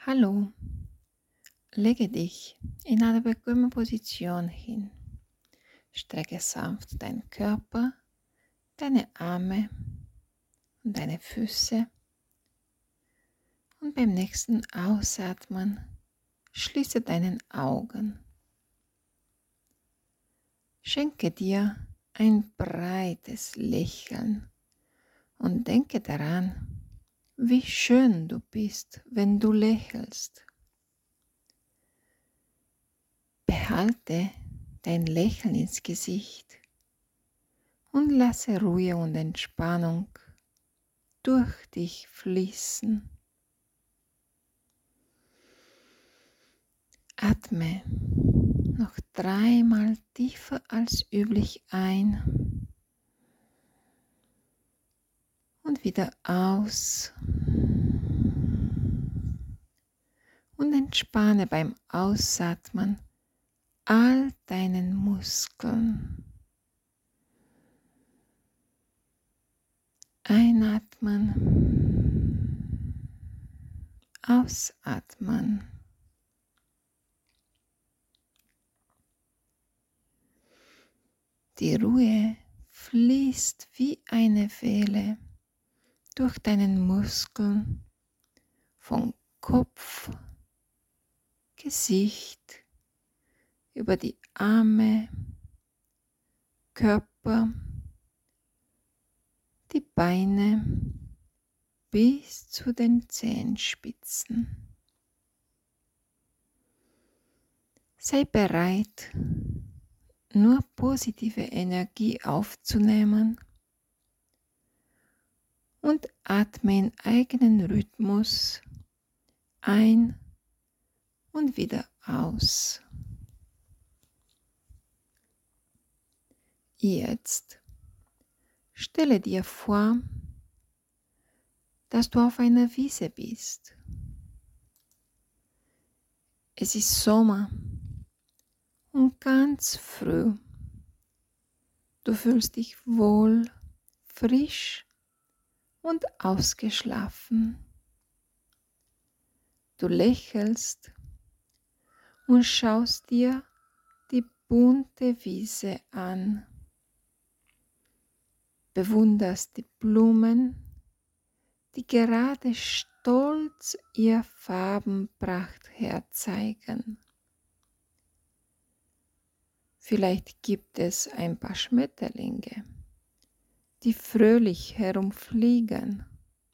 Hallo, lege dich in eine bequeme Position hin. Strecke sanft deinen Körper, deine Arme und deine Füße und beim nächsten Ausatmen schließe deine Augen. Schenke dir ein breites Lächeln und denke daran, wie schön du bist, wenn du lächelst. Behalte dein Lächeln ins Gesicht und lasse Ruhe und Entspannung durch dich fließen. Atme noch 3-mal tiefer als üblich ein und wieder aus und entspanne beim Ausatmen all deinen Muskeln. Einatmen, ausatmen. Die Ruhe fließt wie eine Welle durch deinen Muskeln von Kopf, Gesicht, über die Arme, Körper, die Beine bis zu den Zehenspitzen. Sei bereit, nur positive Energie aufzunehmen und atme in eigenen Rhythmus ein und wieder aus. Jetzt stelle dir vor, dass du auf einer Wiese bist. Es ist Sommer und ganz früh. Du fühlst dich wohl, frisch und ausgeschlafen. Du lächelst und schaust dir die bunte Wiese an. Bewunderst die Blumen, die gerade stolz ihr Farbenpracht herzeigen. Vielleicht gibt es ein paar Schmetterlinge, die fröhlich herumfliegen.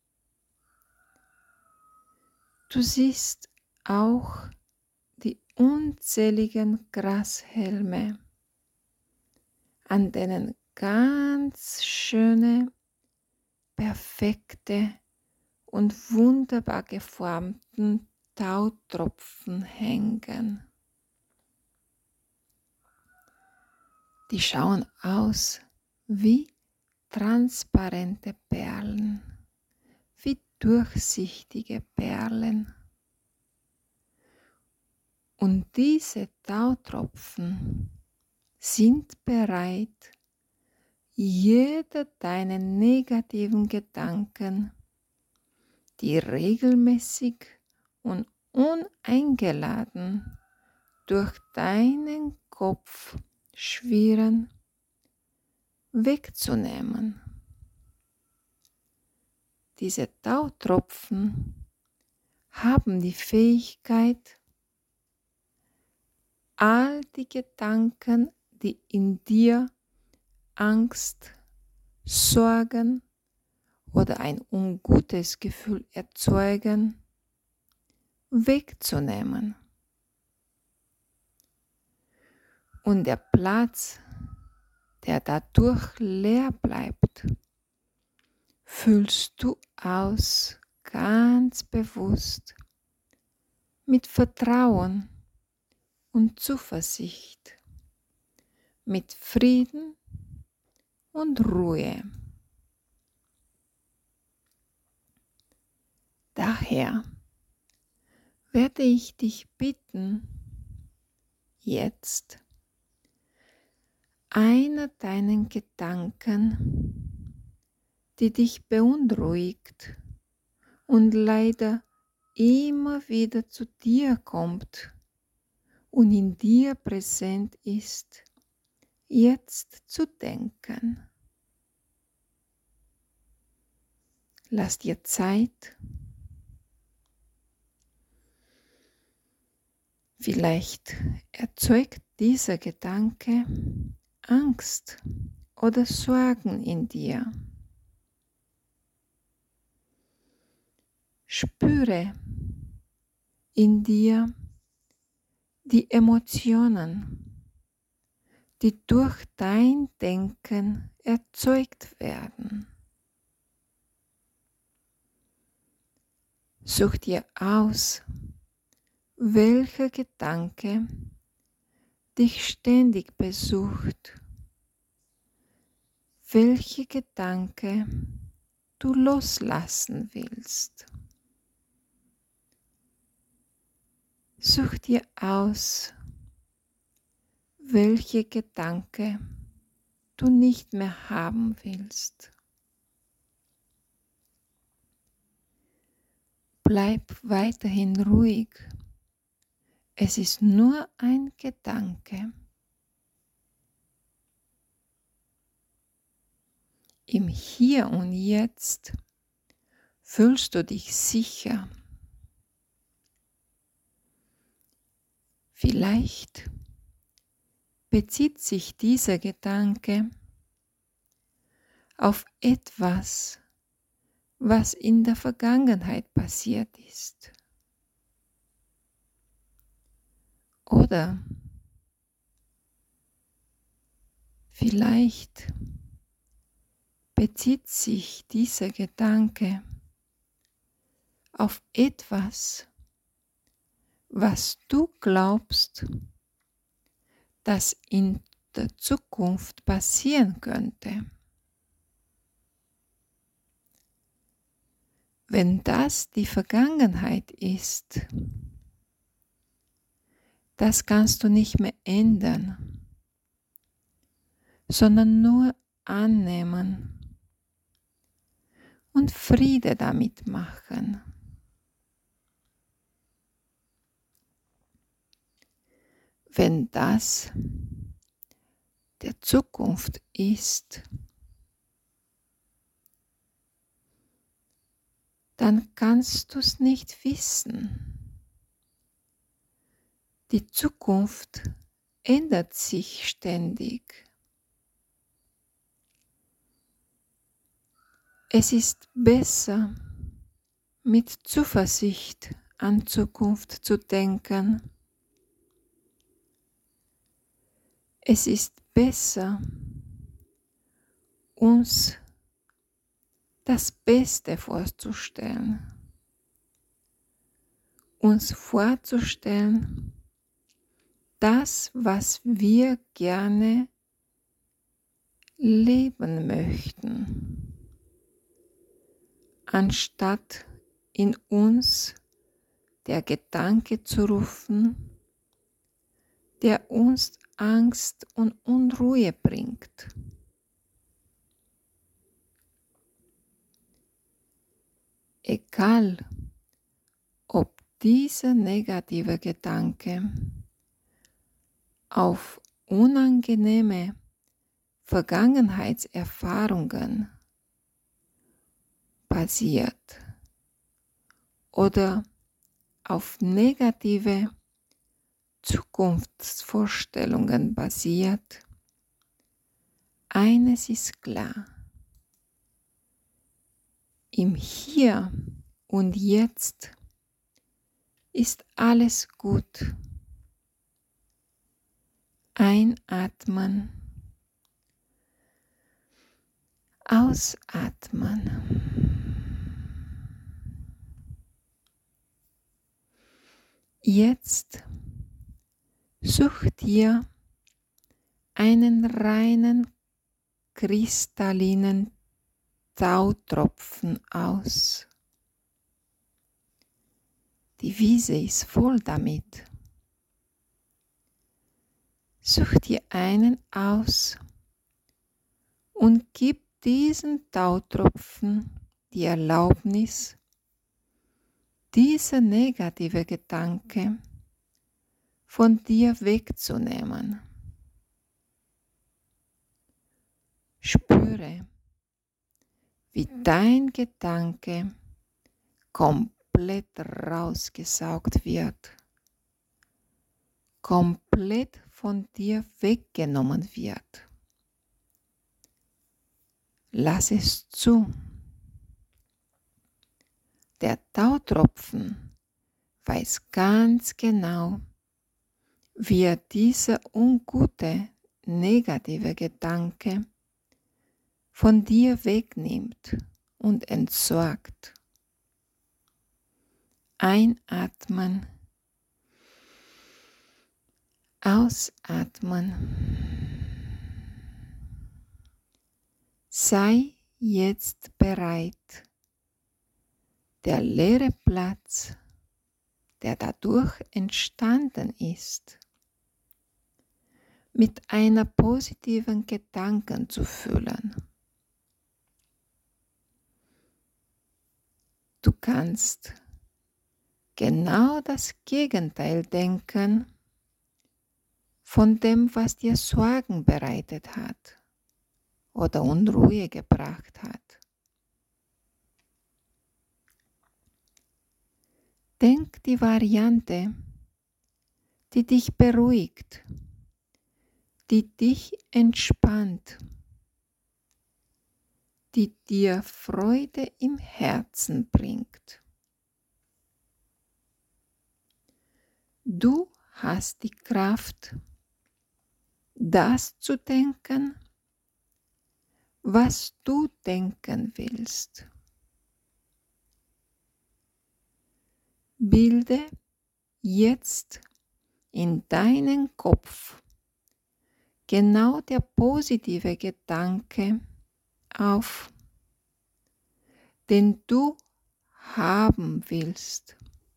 Du siehst auch die unzähligen Grashalme, an denen ganz schöne, perfekte und wunderbar geformten Tautropfen hängen. Die schauen aus wie transparente Perlen, wie durchsichtige Perlen. Und diese Tautropfen sind bereit, jeder deiner negativen Gedanken, die regelmäßig und uneingeladen durch deinen Kopf schwirren, wegzunehmen. Diese Tautropfen haben die Fähigkeit, all die Gedanken, die in dir Angst, Sorgen oder ein ungutes Gefühl erzeugen, wegzunehmen. Und der Platz, der dadurch leer bleibt, füllst du aus ganz bewusst mit Vertrauen und Zuversicht, mit Frieden und Ruhe. Daher werde ich dich bitten, jetzt einer deiner Gedanken, die dich beunruhigt und leider immer wieder zu dir kommt und in dir präsent ist, jetzt zu denken. Lass dir Zeit. Vielleicht erzeugt dieser Gedanke Angst oder Sorgen in dir. Spüre in dir die Emotionen, die durch dein Denken erzeugt werden. Such dir aus, welcher Gedanke dich ständig besucht, welche Gedanke du loslassen willst. Such dir aus, welche Gedanke du nicht mehr haben willst. Bleib weiterhin ruhig. Es ist nur ein Gedanke. Im Hier und Jetzt fühlst du dich sicher. Vielleicht bezieht sich dieser Gedanke auf etwas, was in der Vergangenheit passiert ist. Oder vielleicht bezieht sich dieser Gedanke auf etwas, was du glaubst, das in der Zukunft passieren könnte. Wenn das die Vergangenheit ist, das kannst du nicht mehr ändern, sondern nur annehmen und Friede damit machen. Wenn das der Zukunft ist, dann kannst du es nicht wissen. Die Zukunft ändert sich ständig. Es ist besser, mit Zuversicht an Zukunft zu denken. Es ist besser, uns das Beste vorzustellen. Uns vorzustellen, das, was wir gerne leben möchten, anstatt in uns der Gedanke zu rufen, der uns Angst und Unruhe bringt. Egal, ob dieser negative Gedanke auf unangenehme Vergangenheitserfahrungen basiert oder auf negative Zukunftsvorstellungen basiert, eines ist klar: Im Hier und Jetzt ist alles gut. Einatmen, ausatmen. Jetzt such dir einen reinen, kristallinen Tautropfen aus. Die Wiese ist voll damit. Such dir einen aus und gib diesen Tautropfen die Erlaubnis, diese negative Gedanke von dir wegzunehmen. Spüre, wie dein Gedanke komplett rausgesaugt wird, komplett von dir weggenommen wird. Lass es zu. Der Tautropfen weiß ganz genau, wie er diese ungute, negative Gedanke von dir wegnimmt und entsorgt. Einatmen, ausatmen. Sei jetzt bereit, der leere Platz, der dadurch entstanden ist, mit einer positiven Gedanken zu füllen. Du kannst genau das Gegenteil denken von dem, was dir Sorgen bereitet hat oder Unruhe gebracht hat. Denk die Variante, die dich beruhigt, die dich entspannt, die dir Freude im Herzen bringt. Du hast die Kraft, das zu denken, was du denken willst. Bilde jetzt in deinen Kopf genau der positive Gedanke auf, den du haben willst,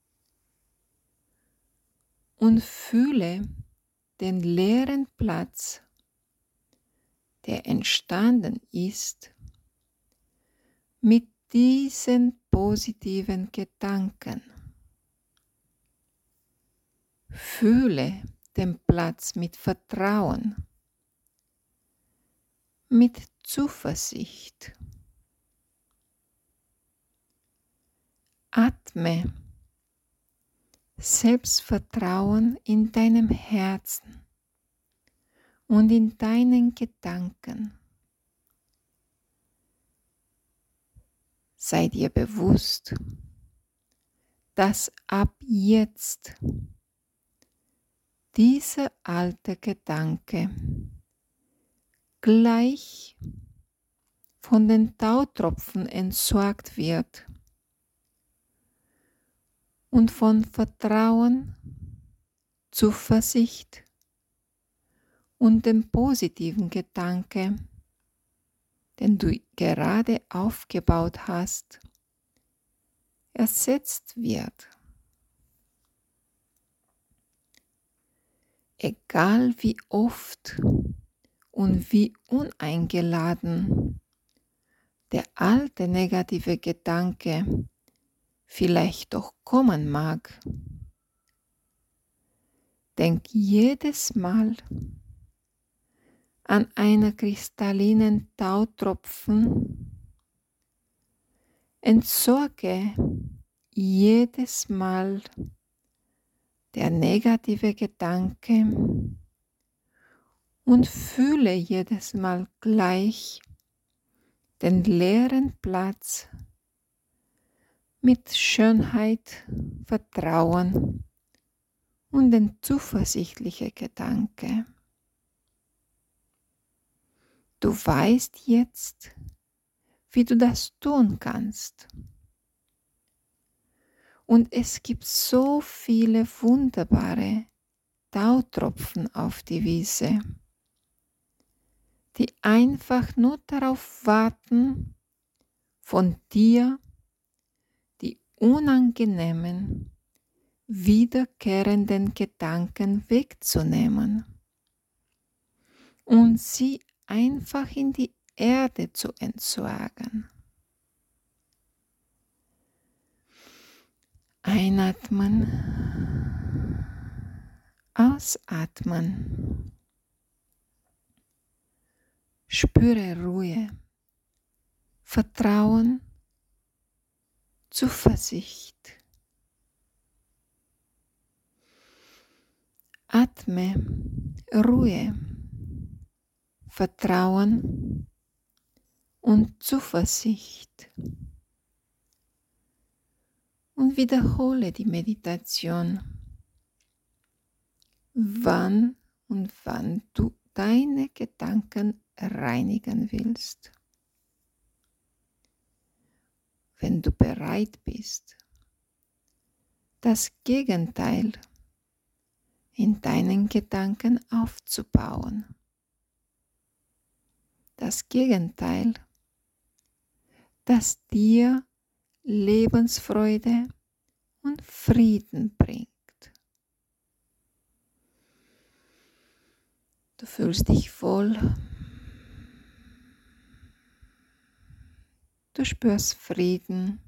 und fühle den leeren Platz, der entstanden ist, mit diesen positiven Gedanken. Fühle den Platz mit Vertrauen, mit Zuversicht. Atme Selbstvertrauen in deinem Herzen und in deinen Gedanken. Sei dir bewusst, dass ab jetzt dieser alte Gedanke gleich von den Tautropfen entsorgt wird und von Vertrauen, Zuversicht und dem positiven Gedanke, den du gerade aufgebaut hast, ersetzt wird. Egal wie oft und wie uneingeladen der alte negative Gedanke vielleicht doch kommen mag, denk jedes Mal an einen kristallinen Tautropfen, entsorge jedes Mal der negative Gedanke und fühle jedes Mal gleich den leeren Platz mit Schönheit, Vertrauen und den zuversichtlichen Gedanke. Du weißt jetzt, wie du das tun kannst. Und es gibt so viele wunderbare Tautropfen auf die Wiese, die einfach nur darauf warten, von dir die unangenehmen, wiederkehrenden Gedanken wegzunehmen und sie einfach in die Erde zu entsorgen. Einatmen, ausatmen. Spüre Ruhe, Vertrauen, Zuversicht. Atme Ruhe, Vertrauen und Zuversicht. Und wiederhole die Meditation, wann du deine Gedanken reinigen willst. Wenn du bereit bist, das Gegenteil in deinen Gedanken aufzubauen. Das Gegenteil, das dir Lebensfreude und Frieden bringt. Du fühlst dich wohl. Du spürst Frieden.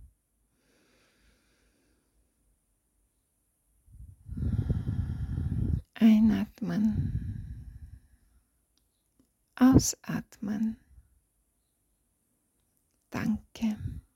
Einatmen. Ausatmen. Danke.